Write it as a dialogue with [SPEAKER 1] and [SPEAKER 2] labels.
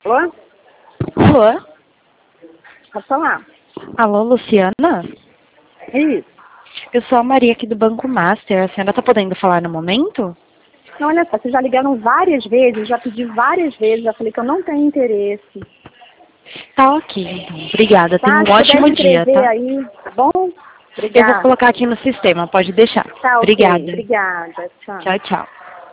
[SPEAKER 1] Alô?
[SPEAKER 2] Alô?
[SPEAKER 1] Pode falar.
[SPEAKER 2] Alô, Luciana?
[SPEAKER 1] Isso.
[SPEAKER 2] Eu sou a Maria aqui do Banco Master. A senhora tá podendo falar no momento?
[SPEAKER 1] Não, olha só, vocês já ligaram várias vezes, já pedi várias vezes, já falei que eu não tenho interesse.
[SPEAKER 2] Tá ok, então. Obrigada. Tenha
[SPEAKER 1] Tá?
[SPEAKER 2] um
[SPEAKER 1] Se puder
[SPEAKER 2] ótimo dia,
[SPEAKER 1] escrever
[SPEAKER 2] tá?
[SPEAKER 1] aí, tá bom?
[SPEAKER 2] Eu vou
[SPEAKER 1] Obrigada.
[SPEAKER 2] colocar aqui no sistema, pode deixar.
[SPEAKER 1] Tá, ok.
[SPEAKER 2] Obrigada.
[SPEAKER 1] Obrigada. Tchau.
[SPEAKER 2] Tchau, tchau.